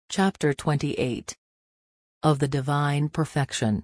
Chapter 28. Of the Divine Perfection.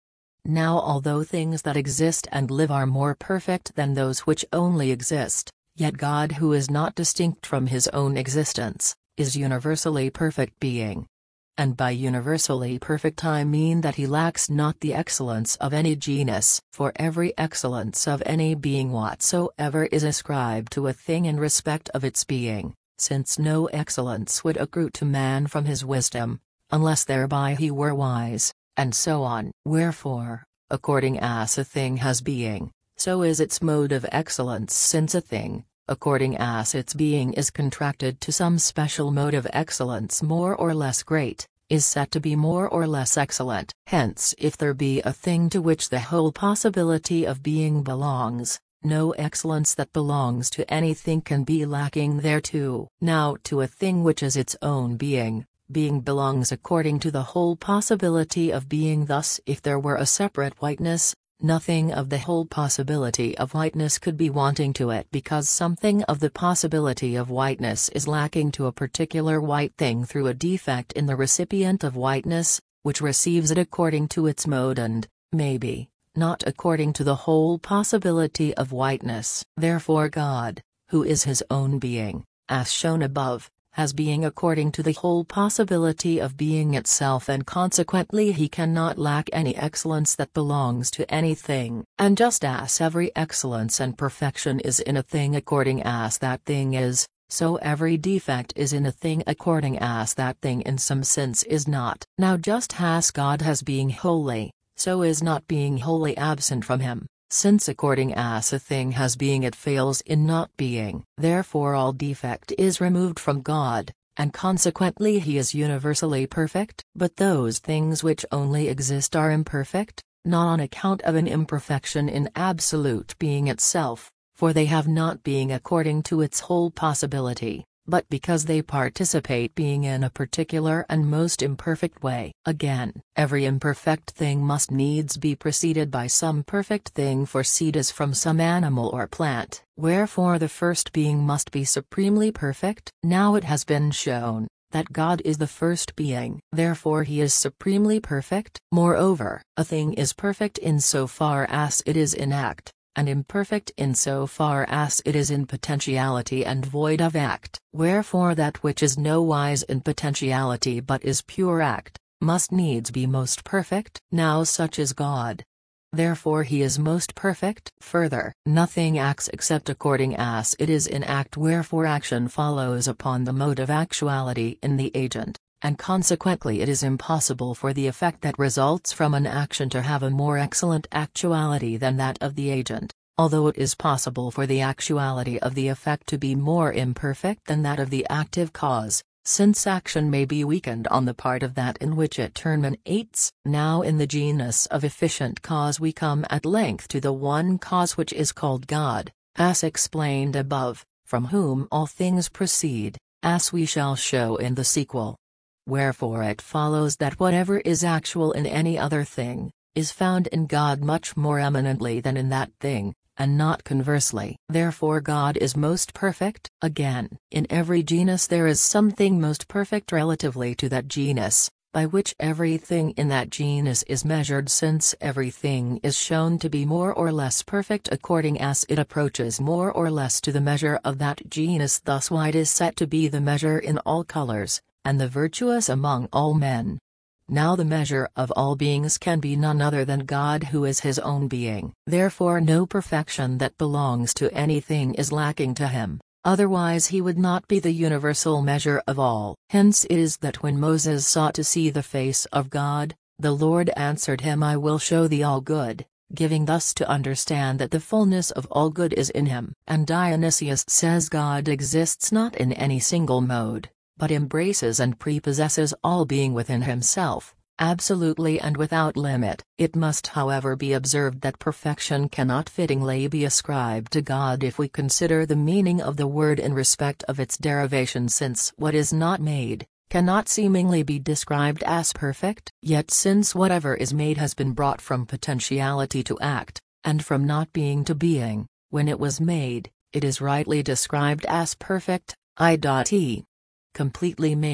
Now although things that exist and live are more perfect than those which only exist, yet God, who is not distinct from his own existence, is universally perfect being. And by universally perfect I mean that he lacks not the excellence of any genus, for every excellence of any being whatsoever is ascribed to a thing in respect of its being, since no excellence would accrue to man from his wisdom, unless thereby he were wise, and so on. Wherefore, according as a thing has being, so is its mode of excellence, since a thing, according as its being is contracted to some special mode of excellence more or less great, is set to be more or less excellent. Hence if there be a thing to which the whole possibility of being belongs, no excellence that belongs to anything can be lacking thereto. Now to a thing which is its own being belongs according to the whole possibility of being. Thus if there were a separate whiteness, nothing of the whole possibility of whiteness could be wanting to it, because something of the possibility of whiteness is lacking to a particular white thing through a defect in the recipient of whiteness, which receives it according to its mode and, maybe, not according to the whole possibility of whiteness. Therefore God, who is his own being, as shown above, has being according to the whole possibility of being itself, and consequently he cannot lack any excellence that belongs to anything. And just as every excellence and perfection is in a thing according as that thing is, so every defect is in a thing according as that thing in some sense is not. Now just as God has being holy, so is not being wholly absent from him, since according as a thing has being it fails in not being. Therefore all defect is removed from God, and consequently he is universally perfect. But those things which only exist are imperfect, not on account of an imperfection in absolute being itself, for they have not being according to its whole possibility, but because they participate being in a particular and most imperfect way. Again, every imperfect thing must needs be preceded by some perfect thing, for seed is from some animal or plant. Wherefore the first being must be supremely perfect. Now it has been shown that God is the first being, therefore he is supremely perfect. Moreover, a thing is perfect in so far as it is in act, and imperfect in so far as it is in potentiality and void of act. Wherefore that which is no wise in potentiality but is pure act, must needs be most perfect. Now such is God. Therefore he is most perfect. Further, nothing acts except according as it is in act, wherefore action follows upon the mode of actuality in the agent, and consequently it is impossible for the effect that results from an action to have a more excellent actuality than that of the agent, although it is possible for the actuality of the effect to be more imperfect than that of the active cause, since action may be weakened on the part of that in which it terminates. Now in the genus of efficient cause we come at length to the one cause which is called God, as explained above, from whom all things proceed, as we shall show in the sequel. Wherefore it follows that whatever is actual in any other thing, is found in God much more eminently than in that thing, and not conversely. Therefore God is most perfect. Again, in every genus there is something most perfect relatively to that genus, by which everything in that genus is measured, since everything is shown to be more or less perfect according as it approaches more or less to the measure of that genus. Thus white is set to be the measure in all colors, and the virtuous among all men. Now the measure of all beings can be none other than God, who is his own being. Therefore no perfection that belongs to anything is lacking to him, otherwise he would not be the universal measure of all. Hence it is that when Moses sought to see the face of God, the Lord answered him, I will show thee all good, giving thus to understand that the fullness of all good is in him. And Dionysius says God exists not in any single mode, but embraces and prepossesses all being within himself, absolutely and without limit. It must however be observed that perfection cannot fittingly be ascribed to God if we consider the meaning of the word in respect of its derivation, since what is not made, cannot seemingly be described as perfect. Yet since whatever is made has been brought from potentiality to act, and from not being to being, when it was made, it is rightly described as perfect, i.e. completely made,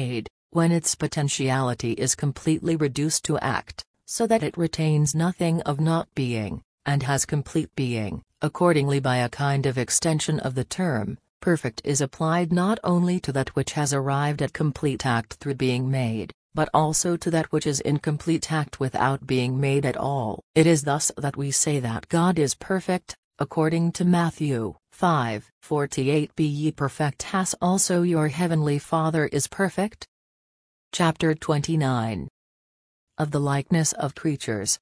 when its potentiality is completely reduced to act, so that it retains nothing of not being, and has complete being. Accordingly, by a kind of extension of the term, perfect is applied not only to that which has arrived at complete act through being made, but also to that which is in complete act without being made at all. It is thus that we say that God is perfect, according to Matthew 5:48. Be ye perfect as also your heavenly Father is perfect. Chapter 29. Of the likeness of creatures.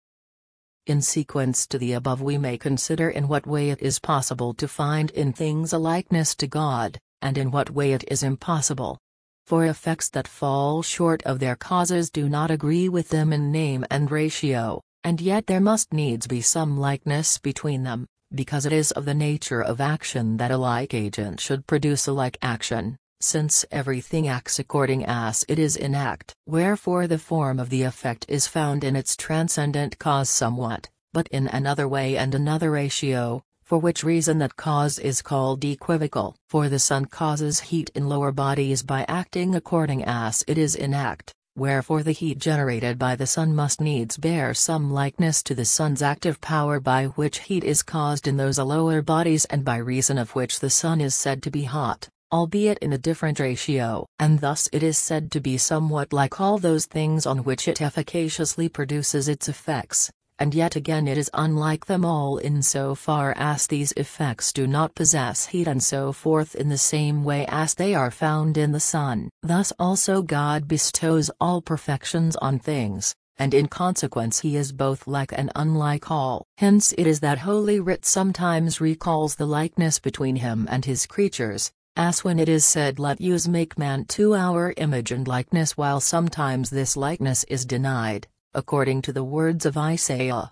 In sequence to the above, we may consider in what way it is possible to find in things a likeness to God, and in what way it is impossible. For effects that fall short of their causes do not agree with them in name and ratio, and yet there must needs be some likeness between them, because it is of the nature of action that a like agent should produce a like action, since everything acts according as it is in act. Wherefore the form of the effect is found in its transcendent cause somewhat, but in another way and another ratio, for which reason that cause is called equivocal. For the sun causes heat in lower bodies by acting according as it is in act, wherefore the heat generated by the sun must needs bear some likeness to the sun's active power by which heat is caused in those lower bodies, and by reason of which the sun is said to be hot, albeit in a different ratio. And thus it is said to be somewhat like all those things on which it efficaciously produces its effects, and yet again it is unlike them all in so far as these effects do not possess heat and so forth in the same way as they are found in the sun. Thus also God bestows all perfections on things, and in consequence he is both like and unlike all. Hence it is that Holy Writ sometimes recalls the likeness between him and his creatures, as when it is said, "Let us make man to our image and likeness," while sometimes this likeness is denied, according to the words of Isaiah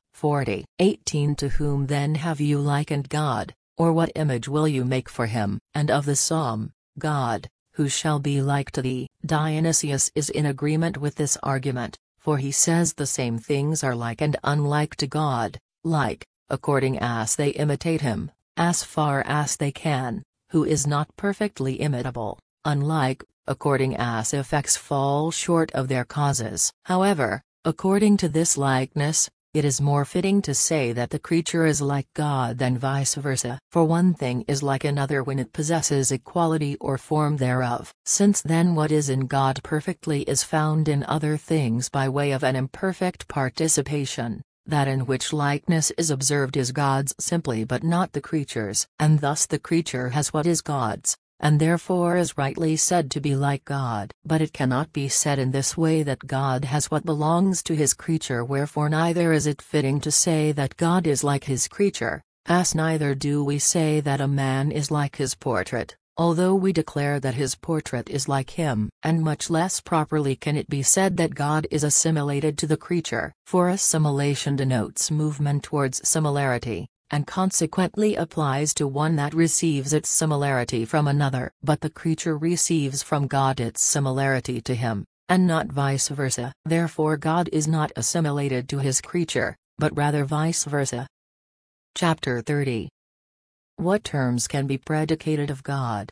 40:18. To whom then have you likened God, or what image will you make for him? And of the psalm, God, who shall be like to thee? Dionysius is in agreement with this argument, for he says the same things are like and unlike to God, like, according as they imitate him, as far as they can, who is not perfectly imitable, unlike, according as effects fall short of their causes. However, according to this likeness, it is more fitting to say that the creature is like God than vice versa. For one thing is like another when it possesses a quality or form thereof. Since then what is in God perfectly is found in other things by way of an imperfect participation. That in which likeness is observed is God's simply, but not the creature's, and thus the creature has what is God's, and therefore is rightly said to be like God. But it cannot be said in this way that God has what belongs to his creature, wherefore neither is it fitting to say that God is like his creature, as neither do we say that a man is like his portrait, although we declare that his portrait is like him. And much less properly can it be said that God is assimilated to the creature, for assimilation denotes movement towards similarity, and consequently applies to one that receives its similarity from another. But the creature receives from God its similarity to him, and not vice versa. Therefore God is not assimilated to his creature, but rather vice versa. Chapter 30. What terms can be predicated of God?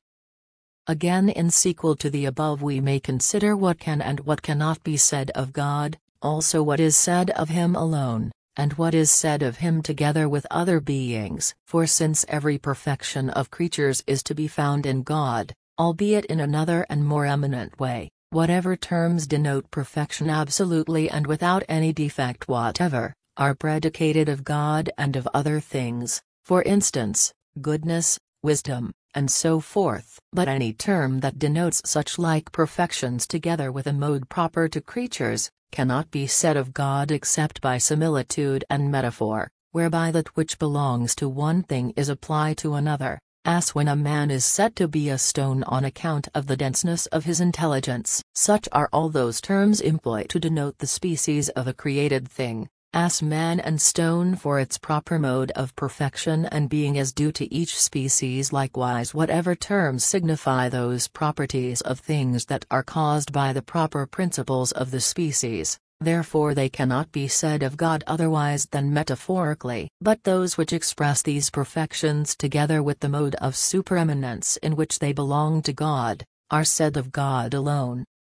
Again, in sequel to the above, we may consider what can and what cannot be said of God, also what is said of him alone, and what is said of him together with other beings. For since every perfection of creatures is to be found in God, albeit in another and more eminent way, whatever terms denote perfection absolutely and without any defect whatever, are predicated of God and of other things, for instance, goodness, wisdom, and so forth. But any term that denotes such like perfections together with a mode proper to creatures, cannot be said of God except by similitude and metaphor, whereby that which belongs to one thing is applied to another, as when a man is said to be a stone on account of the denseness of his intelligence. Such are all those terms employed to denote the species of a created thing, as man and stone for its proper mode of perfection and being is due to each species. Likewise whatever terms signify those properties of things that are caused by the proper principles of the species, therefore they cannot be said of God otherwise than metaphorically. But those which express these perfections together with the mode of supereminence in which they belong to God, are said of God alone.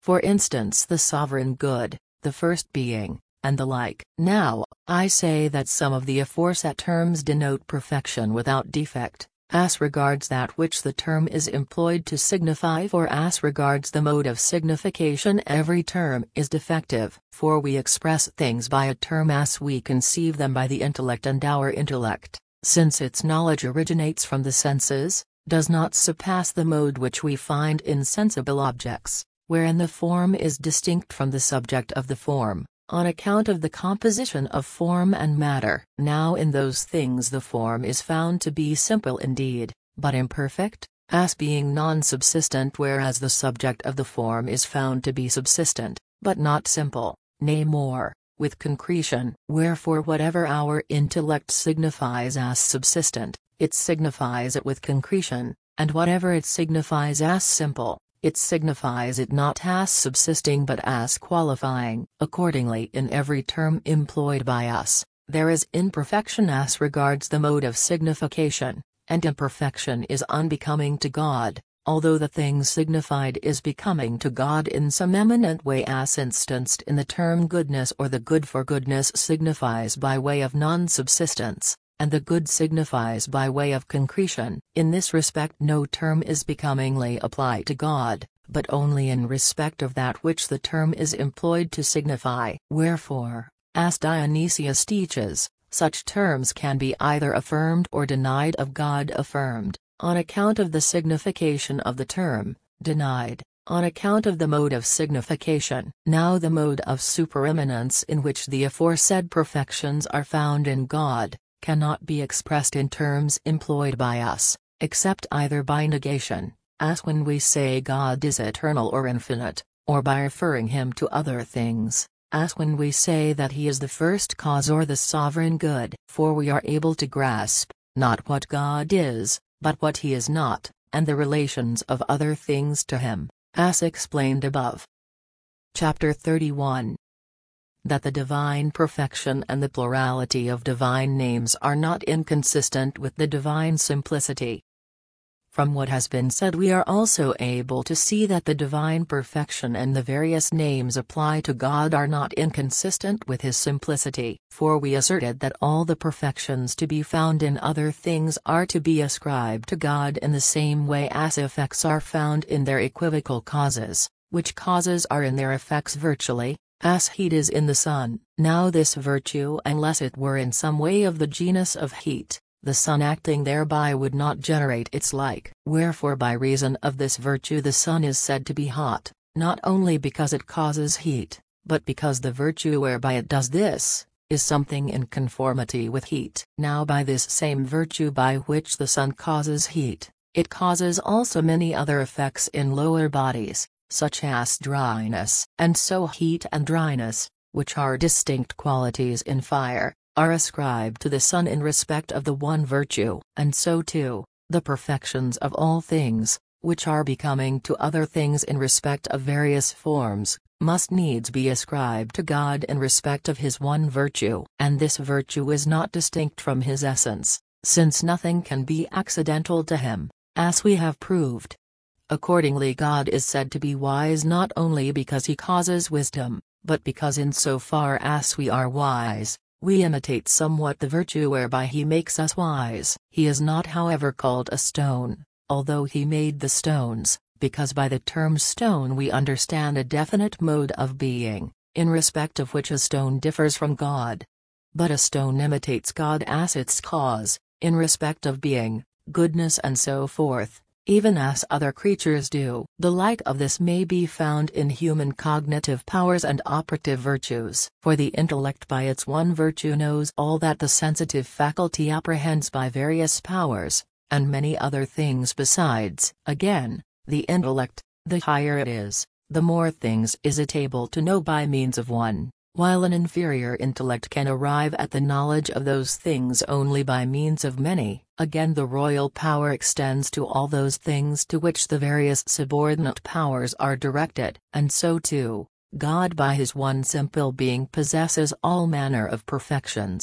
for instance the sovereign good, the first being, and the like. Now, I say that some of the aforesaid terms denote perfection without defect, as regards that which the term is employed to signify, for as regards the mode of signification every term is defective. For we express things by a term as we conceive them by the intellect, and our intellect, since its knowledge originates from the senses, does not surpass the mode which we find in sensible objects, wherein the form is distinct from the subject of the form, on account of the composition of form and matter. Now in those things the form is found to be simple indeed, but imperfect, as being non-subsistent, whereas the subject of the form is found to be subsistent, but not simple, nay more, with concretion. Wherefore whatever our intellect signifies as subsistent, it signifies it with concretion, and whatever it signifies as simple, it signifies it not as subsisting but as qualifying. Accordingly in every term employed by us, there is imperfection as regards the mode of signification, and imperfection is unbecoming to God, although the thing signified is becoming to God in some eminent way, as instanced in the term goodness, or the good, for goodness signifies by way of non-subsistence, and the good signifies by way of concretion. In this respect no term is becomingly applied to God, but only in respect of that which the term is employed to signify. Wherefore, as Dionysius teaches, such terms can be either affirmed or denied of God. Affirmed, on account of the signification of the term; denied, on account of the mode of signification. Now the mode of supereminence in which the aforesaid perfections are found in God, cannot be expressed in terms employed by us, except either by negation, as when we say God is eternal or infinite, or by referring him to other things, as when we say that he is the first cause or the sovereign good. For we are able to grasp, not what God is, but what he is not, and the relations of other things to him, as explained above. Chapter 31. That the divine perfection and the plurality of divine names are not inconsistent with the divine simplicity. From what has been said we are also able to see that the divine perfection and the various names applied to God are not inconsistent with his simplicity. For we asserted that all the perfections to be found in other things are to be ascribed to God in the same way as effects are found in their equivocal causes, which causes are in their effects virtually, as heat is in the sun. Now this virtue, unless it were in some way of the genus of heat, the sun acting thereby would not generate its like. Wherefore by reason of this virtue the sun is said to be hot, not only because it causes heat, but because the virtue whereby it does this, is something in conformity with heat. Now by this same virtue by which the sun causes heat, it causes also many other effects in lower bodies, such as dryness. And so heat and dryness, which are distinct qualities in fire, are ascribed to the sun in respect of the one virtue. And so too, the perfections of all things, which are becoming to other things in respect of various forms, must needs be ascribed to God in respect of his one virtue. And this virtue is not distinct from his essence, since nothing can be accidental to him, as we have proved. Accordingly God is said to be wise not only because he causes wisdom, but because in so far as we are wise, we imitate somewhat the virtue whereby he makes us wise. He is not however called a stone, although he made the stones, because by the term stone we understand a definite mode of being, in respect of which a stone differs from God. But a stone imitates God as its cause, in respect of being, goodness and so forth, even as other creatures do. The like of this may be found in human cognitive powers and operative virtues. For the intellect by its one virtue knows all that the sensitive faculty apprehends by various powers, and many other things besides. Again, the intellect, the higher it is, the more things is it able to know by means of one, while an inferior intellect can arrive at the knowledge of those things only by means of many. Again, the royal power extends to all those things to which the various subordinate powers are directed. And so too, God by his one simple being possesses all manner of perfections,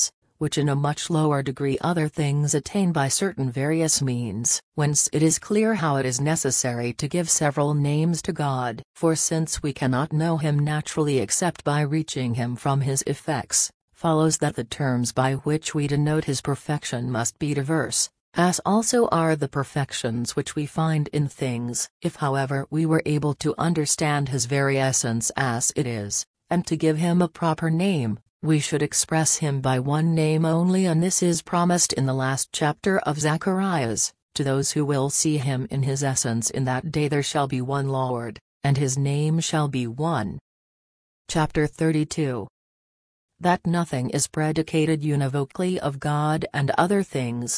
which in a much lower degree other things attain by certain various means. Whence it is clear how it is necessary to give several names to God. For since we cannot know him naturally except by reaching him from his effects, follows that the terms by which we denote his perfection must be diverse, as also are the perfections which we find in things. If however we were able to understand his very essence as it is, and to give him a proper name, we should express him by one name only, and this is promised in the last chapter of Zacharias. To those who will see him in his essence in that day there shall be one Lord, and his name shall be one. Chapter 32. That nothing is predicated univocally of God and other things.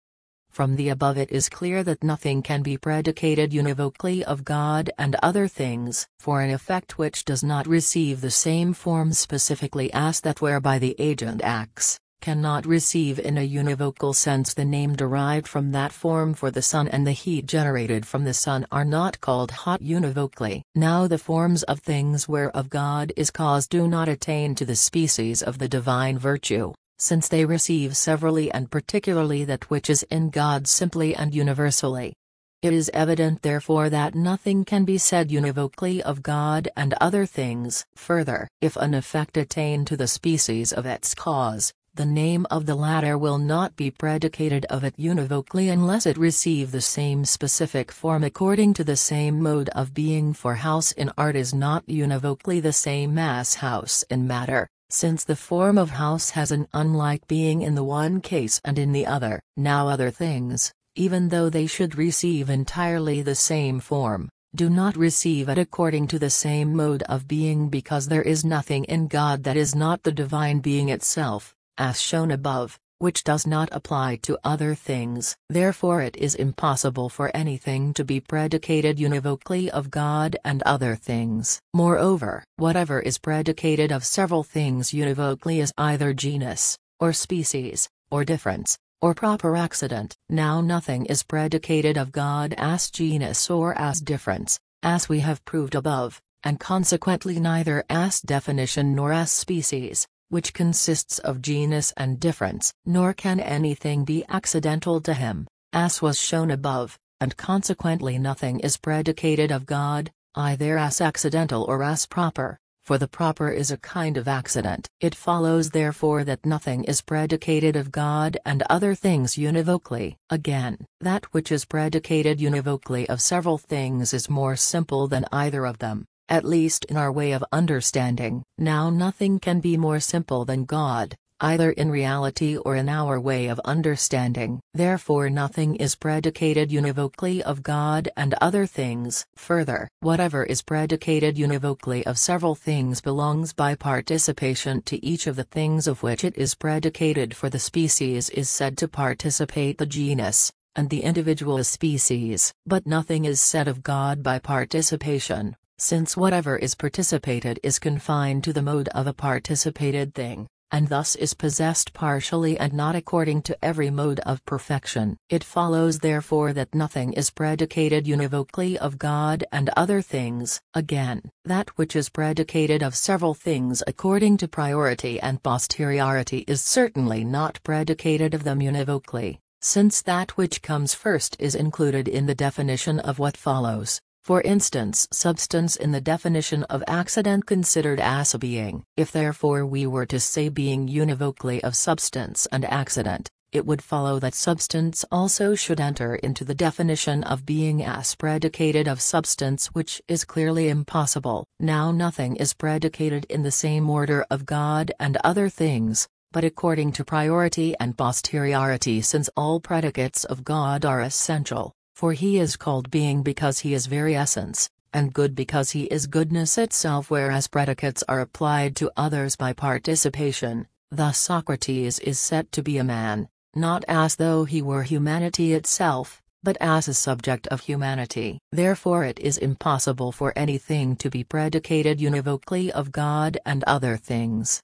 From the above it is clear that nothing can be predicated univocally of God and other things, for an effect which does not receive the same form specifically as that whereby the agent acts, cannot receive in a univocal sense the name derived from that form, for the sun and the heat generated from the sun are not called hot univocally. Now the forms of things whereof God is cause do not attain to the species of the divine virtue, since they receive severally and particularly that which is in God simply and universally. It is evident therefore that nothing can be said univocally of God and other things. Further, if an effect attain to the species of its cause, the name of the latter will not be predicated of it univocally unless it receive the same specific form according to the same mode of being, for house in art is not univocally the same as house in matter, since the form of house has an unlike being in the one case and in the other. Now other things, even though they should receive entirely the same form, do not receive it according to the same mode of being, because there is nothing in God that is not the divine being itself, as shown above, which does not apply to other things. Therefore it is impossible for anything to be predicated univocally of God and other things. Moreover, whatever is predicated of several things univocally is either genus, or species, or difference, or proper accident. Now nothing is predicated of God as genus or as difference, as we have proved above, and consequently neither as definition nor as species, which consists of genus and difference, nor can anything be accidental to him, as was shown above, and consequently nothing is predicated of God, either as accidental or as proper, for the proper is a kind of accident. It follows therefore that nothing is predicated of God and other things univocally. Again, that which is predicated univocally of several things is more simple than either of them, at least in our way of understanding. Now nothing can be more simple than God, either in reality or in our way of understanding. Therefore nothing is predicated univocally of God and other things. Further, whatever is predicated univocally of several things belongs by participation to each of the things of which it is predicated, for the species is said to participate the genus, and the individual species. But nothing is said of God by participation, since whatever is participated is confined to the mode of a participated thing, and thus is possessed partially and not according to every mode of perfection. It follows therefore that nothing is predicated univocally of God and other things. Again, that which is predicated of several things according to priority and posteriority is certainly not predicated of them univocally, since that which comes first is included in the definition of what follows. For instance, substance in the definition of accident considered as a being. If therefore we were to say being univocally of substance and accident, it would follow that substance also should enter into the definition of being as predicated of substance, which is clearly impossible. Now nothing is predicated in the same order of God and other things, but according to priority and posteriority, since all predicates of God are essential. For he is called being because he is very essence, and good because he is goodness itself, whereas predicates are applied to others by participation. Thus Socrates is said to be a man, not as though he were humanity itself, but as a subject of humanity. Therefore it is impossible for anything to be predicated univocally of God and other things.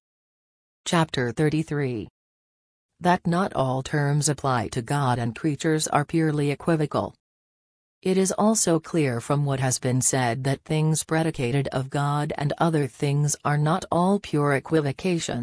Chapter 33. That not all terms apply to God and creatures are purely equivocal. It is also clear from what has been said that things predicated of God and other things are not all pure equivocations,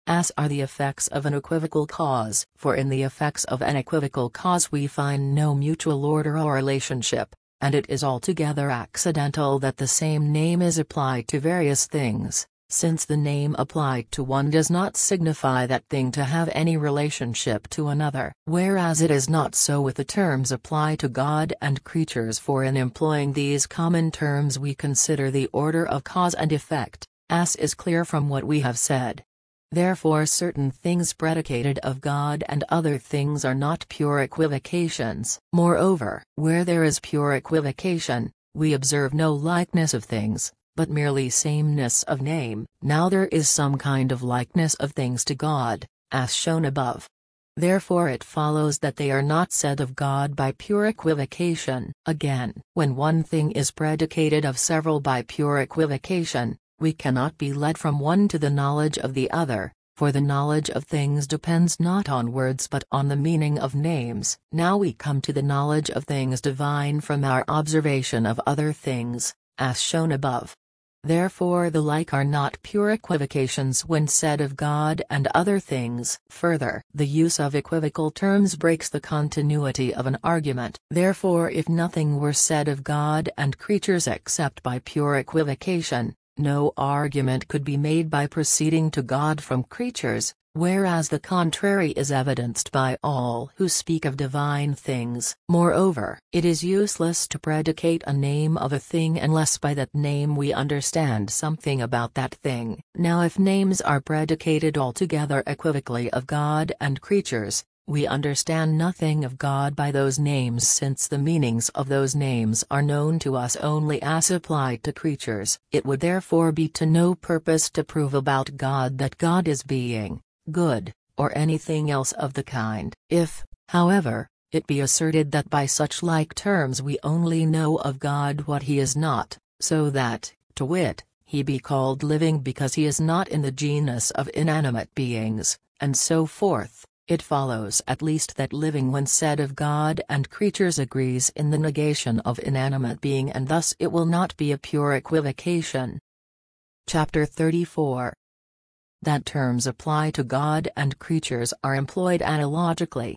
As are the effects of an equivocal cause. For in the effects of an equivocal cause we find no mutual order or relationship, and it is altogether accidental that the same name is applied to various things, since the name applied to one does not signify that thing to have any relationship to another. Whereas it is not so with the terms applied to God and creatures, for in employing these common terms we consider the order of cause and effect, as is clear from what we have said. Therefore certain things predicated of God and other things are not pure equivocations. Moreover, where there is pure equivocation, we observe no likeness of things, but merely sameness of name. Now there is some kind of likeness of things to God, as shown above. Therefore it follows that they are not said of God by pure equivocation. Again, when one thing is predicated of several by pure equivocation, we cannot be led from one to the knowledge of the other, for the knowledge of things depends not on words but on the meaning of names. Now we come to the knowledge of things divine from our observation of other things, as shown above. Therefore the like are not pure equivocations when said of God and other things. Further, the use of equivocal terms breaks the continuity of an argument. Therefore if nothing were said of God and creatures except by pure equivocation, no argument could be made by proceeding to God from creatures, whereas the contrary is evidenced by all who speak of divine things. Moreover, it is useless to predicate a name of a thing unless by that name we understand something about that thing. Now if names are predicated altogether equivocally of God and creatures, we understand nothing of God by those names, since the meanings of those names are known to us only as applied to creatures. It would therefore be to no purpose to prove about God that God is being, good, or anything else of the kind. If, however, it be asserted that by such like terms we only know of God what he is not, so that, to wit, he be called living because he is not in the genus of inanimate beings, and so forth, it follows at least that living when said of God and creatures agrees in the negation of inanimate being, and thus it will not be a pure equivocation. Chapter 34. That terms apply to God and creatures are employed analogically.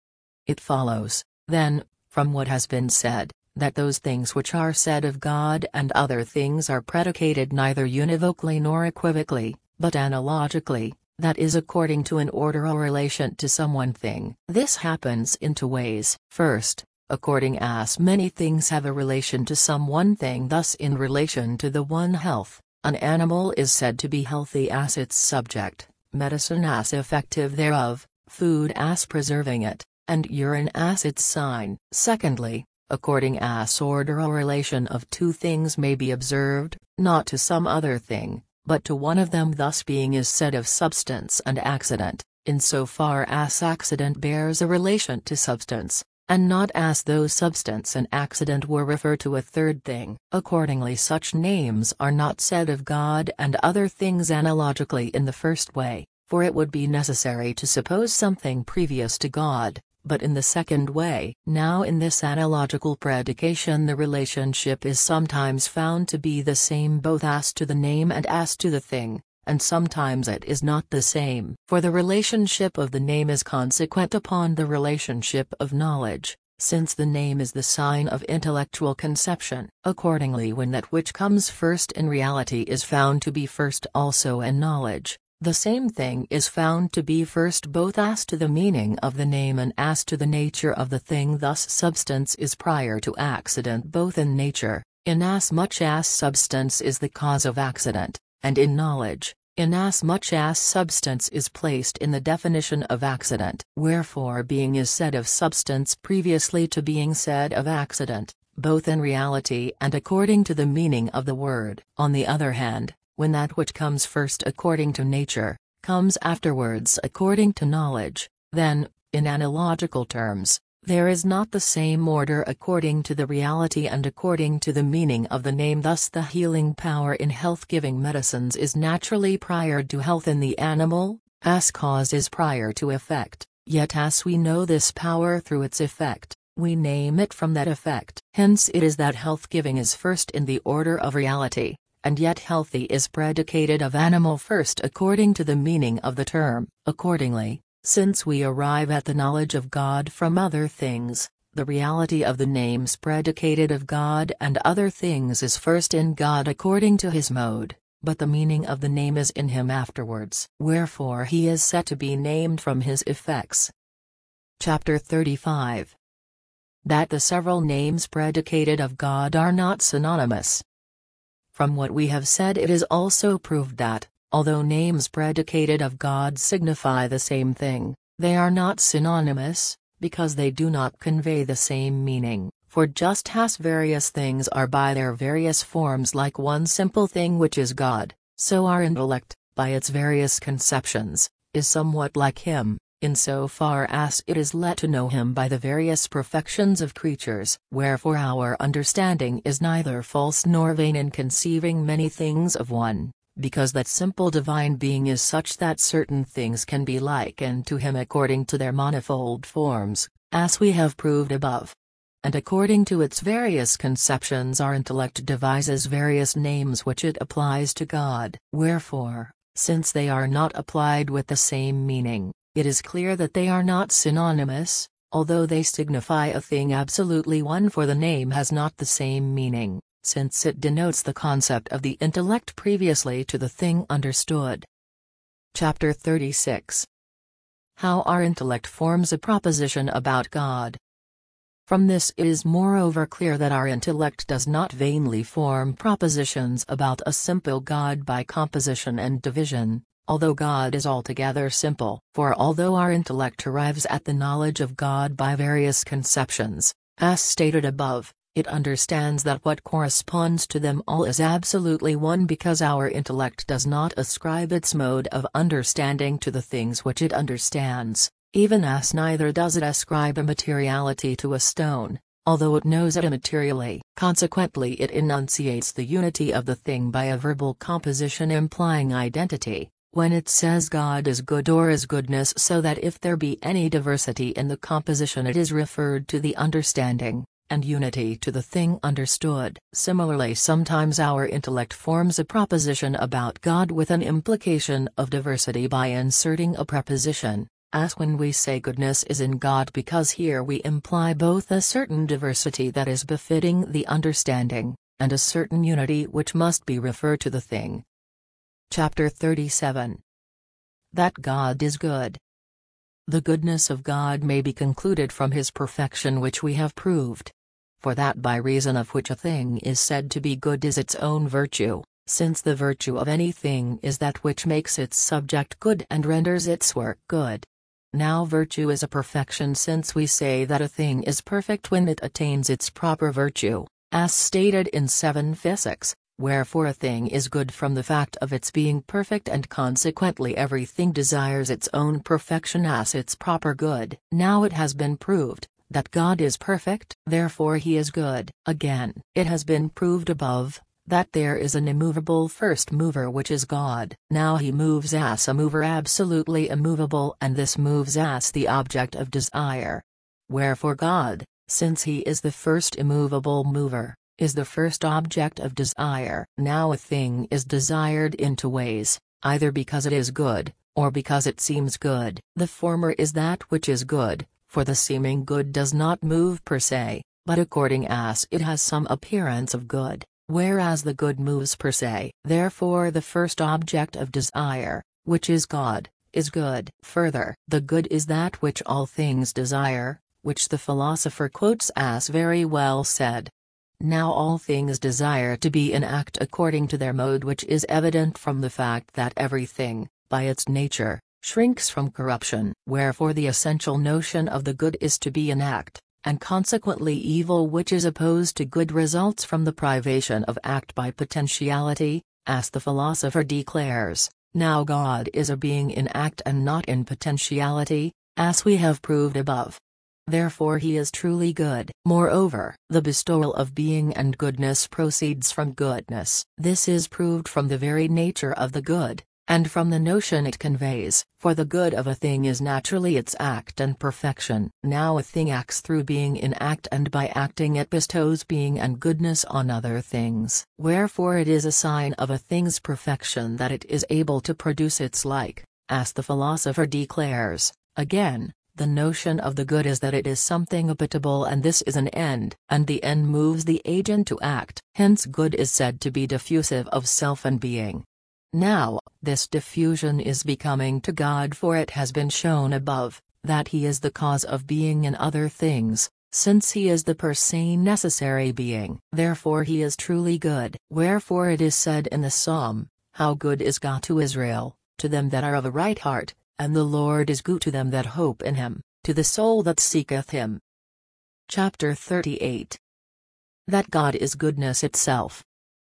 It follows, then, from what has been said, that those things which are said of God and other things are predicated neither univocally nor equivocally, but analogically, that is according to an order or relation to some one thing. This happens in two ways. First, according as many things have a relation to some one thing, thus in relation to the one health, an animal is said to be healthy as its subject, medicine as effective thereof, food as preserving it, and urine as its sign. Secondly, according as order or relation of two things may be observed, not to some other thing, but to one of them, thus being is said of substance and accident, in so far as accident bears a relation to substance, and not as though substance and accident were referred to a third thing. Accordingly such names are not said of God and other things analogically in the first way, for it would be necessary to suppose something previous to God, but in the second way. Now in this analogical predication the relationship is sometimes found to be the same both as to the name and as to the thing, and sometimes it is not the same. For the relationship of the name is consequent upon the relationship of knowledge, since the name is the sign of intellectual conception. Accordingly when that which comes first in reality is found to be first also in knowledge, the same thing is found to be first both as to the meaning of the name and as to the nature of the thing. Thus substance is prior to accident both in nature, inasmuch as substance is the cause of accident, and in knowledge, inasmuch as substance is placed in the definition of accident. Wherefore being is said of substance previously to being said of accident, both in reality and according to the meaning of the word. On the other hand, when that which comes first according to nature, comes afterwards according to knowledge, then, in analogical terms, there is not the same order according to the reality and according to the meaning of the name. Thus the healing power in health-giving medicines is naturally prior to health in the animal, as cause is prior to effect, yet as we know this power through its effect, we name it from that effect. Hence it is that health-giving is first in the order of reality, and yet healthy is predicated of animal first according to the meaning of the term. Accordingly, since we arrive at the knowledge of God from other things, the reality of the names predicated of God and other things is first in God according to his mode, but the meaning of the name is in him afterwards. Wherefore he is said to be named from his effects. Chapter 35. That the several names predicated of God are not synonymous. From what we have said, it is also proved that, although names predicated of God signify the same thing, they are not synonymous, because they do not convey the same meaning. For just as various things are by their various forms like one simple thing which is God, so our intellect, by its various conceptions, is somewhat like him, in so far as it is let to know him by the various perfections of creatures. Wherefore our understanding is neither false nor vain in conceiving many things of one, because that simple divine being is such that certain things can be likened to him according to their manifold forms, as we have proved above. And according to its various conceptions our intellect devises various names which it applies to God. Wherefore, since they are not applied with the same meaning, it is clear that they are not synonymous, although they signify a thing absolutely one, for the name has not the same meaning, since it denotes the concept of the intellect previously to the thing understood. Chapter 36. How our intellect forms a proposition about God. From this it is moreover clear that our intellect does not vainly form propositions about a simple God by composition and division, although God is altogether simple. For although our intellect arrives at the knowledge of God by various conceptions, as stated above, it understands that what corresponds to them all is absolutely one, because our intellect does not ascribe its mode of understanding to the things which it understands, even as neither does it ascribe a materiality to a stone, although it knows it immaterially. Consequently it enunciates the unity of the thing by a verbal composition implying identity, when it says God is good or is goodness, so that if there be any diversity in the composition it is referred to the understanding, and unity to the thing understood. Similarly, sometimes our intellect forms a proposition about God with an implication of diversity by inserting a preposition, as when we say goodness is in God, because here we imply both a certain diversity that is befitting the understanding, and a certain unity which must be referred to the thing. Chapter 37. That God is good. The goodness of God may be concluded from his perfection, which we have proved. For that by reason of which a thing is said to be good is its own virtue, since the virtue of any thing is that which makes its subject good and renders its work good. Now virtue is a perfection, since we say that a thing is perfect when it attains its proper virtue, as stated in 7 Physics. Wherefore a thing is good from the fact of its being perfect, and consequently everything desires its own perfection as its proper good. Now it has been proved that God is perfect, therefore he is good. Again, it has been proved above that there is an immovable first mover which is God. Now he moves as a mover absolutely immovable, and this moves as the object of desire. Wherefore God, since he is the first immovable mover, is the first object of desire. Now a thing is desired in 2 ways, either because it is good, or because it seems good. The former is that which is good, for the seeming good does not move per se, but according as it has some appearance of good, whereas the good moves per se. Therefore the first object of desire, which is God, is good. Further, the good is that which all things desire, which the philosopher quotes as very well said. Now all things desire to be in act according to their mode, which is evident from the fact that everything, by its nature, shrinks from corruption. Wherefore the essential notion of the good is to be in act, and consequently evil which is opposed to good results from the privation of act by potentiality, as the philosopher declares. Now God is a being in act and not in potentiality, as we have proved above. Therefore he is truly good. Moreover, the bestowal of being and goodness proceeds from goodness. This is proved from the very nature of the good, and from the notion it conveys, for the good of a thing is naturally its act and perfection. Now a thing acts through being in act, and by acting it bestows being and goodness on other things. Wherefore it is a sign of a thing's perfection that it is able to produce its like, as the philosopher declares. Again, the notion of the good is that it is something habitable, and this is an end, and the end moves the agent to act. Hence good is said to be diffusive of self and being. Now, this diffusion is becoming to God, for it has been shown above, that He is the cause of being in other things, since He is the per se necessary being. Therefore He is truly good. Wherefore it is said in the Psalm, "How good is God to Israel, to them that are of a right heart, and the Lord is good to them that hope in Him, to the soul that seeketh Him." Chapter 38. That God is goodness itself.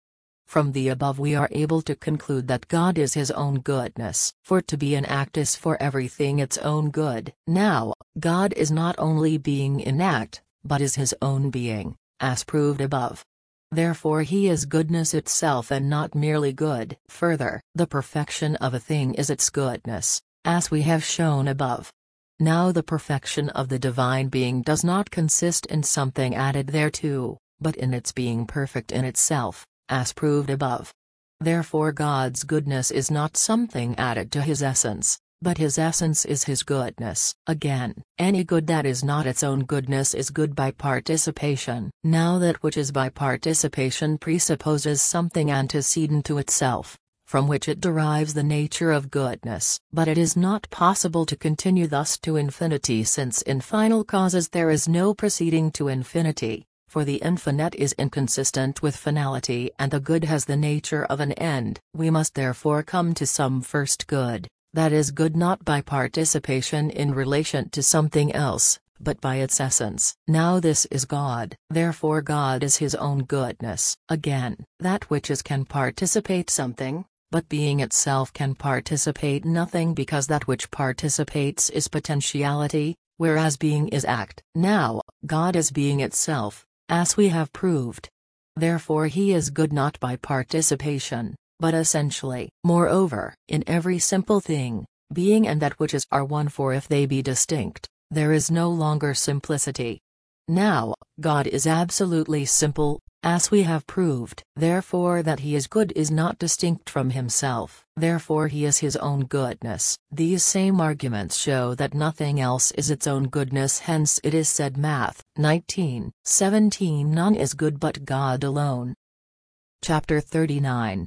From the above we are able to conclude that God is His own goodness. For to be in act is for everything its own good. Now, God is not only being in act, but is His own being, as proved above. Therefore He is goodness itself and not merely good. Further, the perfection of a thing is its goodness, as we have shown above. Now the perfection of the divine being does not consist in something added thereto, but in its being perfect in itself, as proved above. Therefore God's goodness is not something added to His essence, but His essence is His goodness. Again, any good that is not its own goodness is good by participation. Now that which is by participation presupposes something antecedent to itself, from which it derives the nature of goodness. But it is not possible to continue thus to infinity, since in final causes there is no proceeding to infinity. For the infinite is inconsistent with finality, and the good has the nature of an end. We must therefore come to some first good, that is good not by participation in relation to something else, but by its essence. Now this is God. Therefore God is His own goodness. Again, that which is can participate something, but being itself can participate nothing, because that which participates is potentiality, whereas being is act. Now, God is being itself, as we have proved. Therefore He is good not by participation, but essentially. Moreover, in every simple thing, being and that which is are one, for if they be distinct, there is no longer simplicity. Now, God is absolutely simple, as we have proved. Therefore that He is good is not distinct from Himself. Therefore He is His own goodness. These same arguments show that nothing else is its own goodness. Hence it is said Math. 19:17, none is good but God alone. Chapter 39.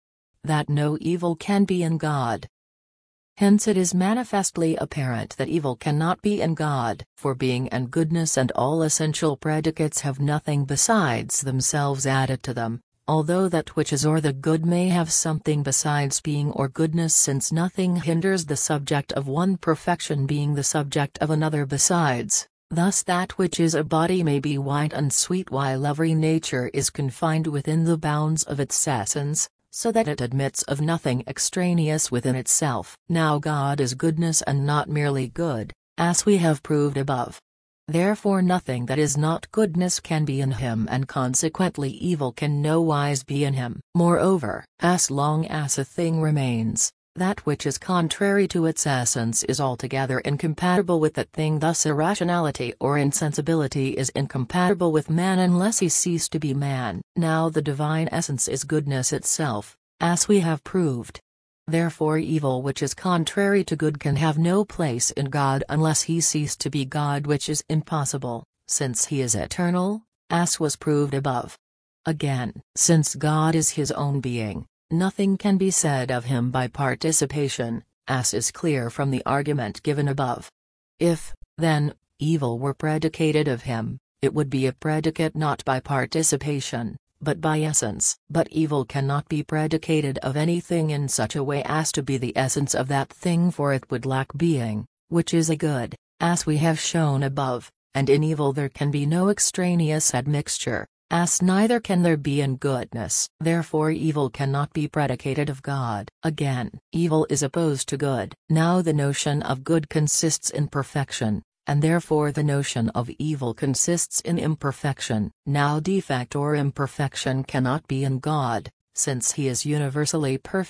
That no evil can be in God. Hence it is manifestly apparent that evil cannot be in God, for being and goodness and all essential predicates have nothing besides themselves added to them, although that which is or the good may have something besides being or goodness, since nothing hinders the subject of one perfection being the subject of another besides. Thus that which is a body may be white and sweet, while every nature is confined within the bounds of its essence, so that it admits of nothing extraneous within itself. Now God is goodness and not merely good, as we have proved above. Therefore nothing that is not goodness can be in Him, and consequently evil can no wise be in Him. Moreover, as long as a thing remains, that which is contrary to its essence is altogether incompatible with that thing. Thus irrationality or insensibility is incompatible with man unless he cease to be man. Now the divine essence is goodness itself, as we have proved. Therefore evil which is contrary to good can have no place in God unless He cease to be God, which is impossible, since He is eternal, as was proved above. Again, since God is His own being, nothing can be said of Him by participation, as is clear from the argument given above. If, then, evil were predicated of Him, it would be a predicate not by participation, but by essence. But evil cannot be predicated of anything in such a way as to be the essence of that thing, for it would lack being, which is a good, as we have shown above, and in evil there can be no extraneous admixture, as neither can there be in goodness. Therefore evil cannot be predicated of God. Again, evil is opposed to good. Now the notion of good consists in perfection, and therefore the notion of evil consists in imperfection. Now defect or imperfection cannot be in God, since He is universally perfect,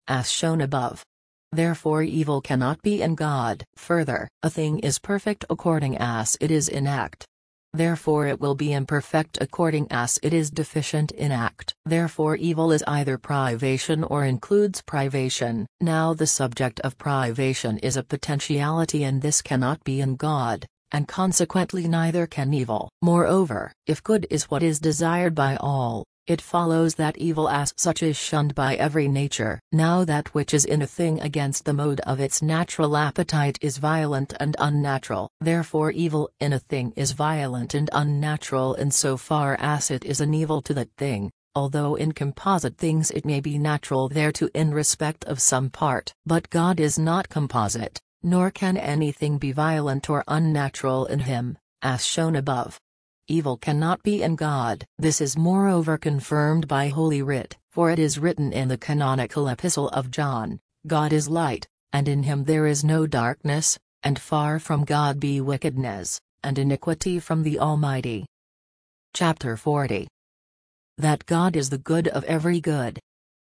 as shown above. Therefore evil cannot be in God. Further, a thing is perfect according as it is in act. Therefore it will be imperfect according as it is deficient in act. Therefore evil is either privation or includes privation. Now the subject of privation is a potentiality, and this cannot be in God, and consequently neither can evil. Moreover, if good is what is desired by all, it follows that evil as such is shunned by every nature. Now that which is in a thing against the mode of its natural appetite is violent and unnatural. Therefore evil in a thing is violent and unnatural in so far as it is an evil to that thing, although in composite things it may be natural thereto in respect of some part. But God is not composite, nor can anything be violent or unnatural in him, as shown above. Evil cannot be in God. This is moreover confirmed by Holy Writ, for it is written in the canonical epistle of John, God is light, and in him there is no darkness, and far from God be wickedness, and iniquity from the Almighty. Chapter 40. That God is the good of every good.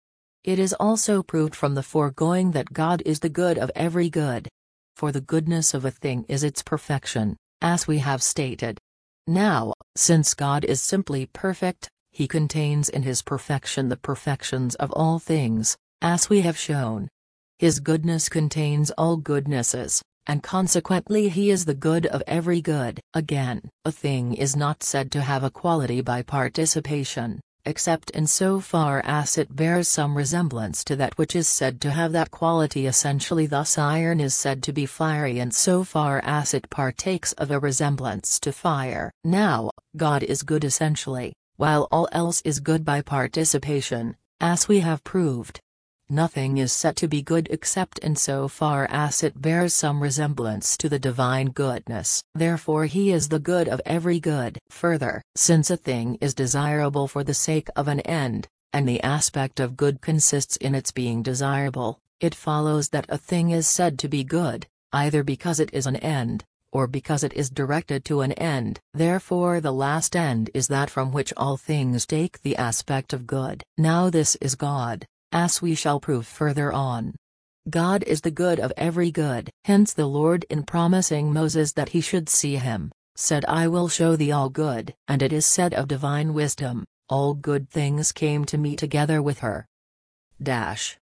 It is also proved from the foregoing that God is the good of every good. For the goodness of a thing is its perfection, as we have stated. Now, since God is simply perfect, he contains in his perfection the perfections of all things, as we have shown. His goodness contains all goodnesses, and consequently he is the good of every good. Again, a thing is not said to have a quality by participation, except in so far as it bears some resemblance to that which is said to have that quality essentially. Thus iron is said to be fiery in so far as it partakes of a resemblance to fire. Now, God is good essentially, while all else is good by participation, as we have proved. Nothing is said to be good except in so far as it bears some resemblance to the divine goodness. Therefore he is the good of every good. Further, since a thing is desirable for the sake of an end, and the aspect of good consists in its being desirable, it follows that a thing is said to be good, either because it is an end, or because it is directed to an end. Therefore the last end is that from which all things take the aspect of good. Now this is God, as we shall prove further on. God is the good of every good. Hence the Lord, in promising Moses that he should see him, said, I will show thee all good. And it is said of divine wisdom, all good things came to me together with her.